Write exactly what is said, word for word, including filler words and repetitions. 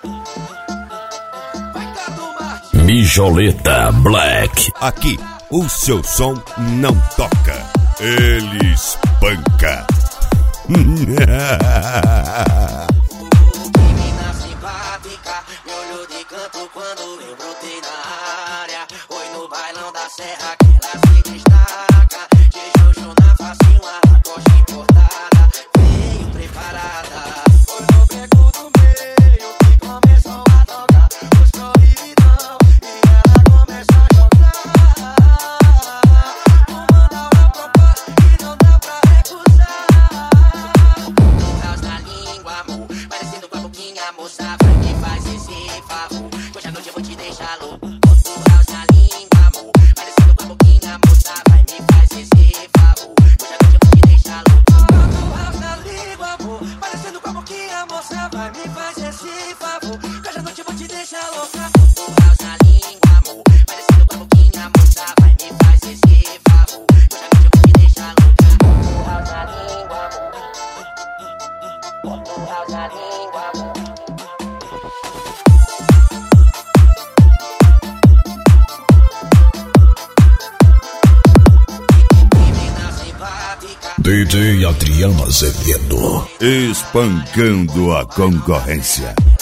Mijoleta Black. Aqui, o seu som não toca, ele espanca. Menina simpática, me olhou de canto quando eu brotei na área. Oi no bailão da serra que ela se destaca. De Jojo na face, uma lacoste importada. Veio preparada. Foi no beco do meio que começou a tocar os proibidão. E ela começa a jogar. Vou mandar uma proposta que não dá pra recusar. Caos na língua, amor, parecendo com a boquinha, moça. Vai me faz esse favor, hoje à noite eu vou te deixar louco. Outro caos na língua, amor, parecendo com a boquinha, moça. Vai me faz esse favor, hoje à noite eu vou te deixar louco. Outro caos na língua, amor, parecendo com a boquinha, moça. Vai me faz esse favor, hoje à noite eu vou te deixar louca. Outro caos na língua, amor, parecendo com a boquinha, moça. Vai me faz esse favor, hoje à noite eu vou te deixar louca. Outro caos na língua, amor. Outro caos na língua, amor. Menina simpática, D J Adriano Azevedo. Espancando a concorrência.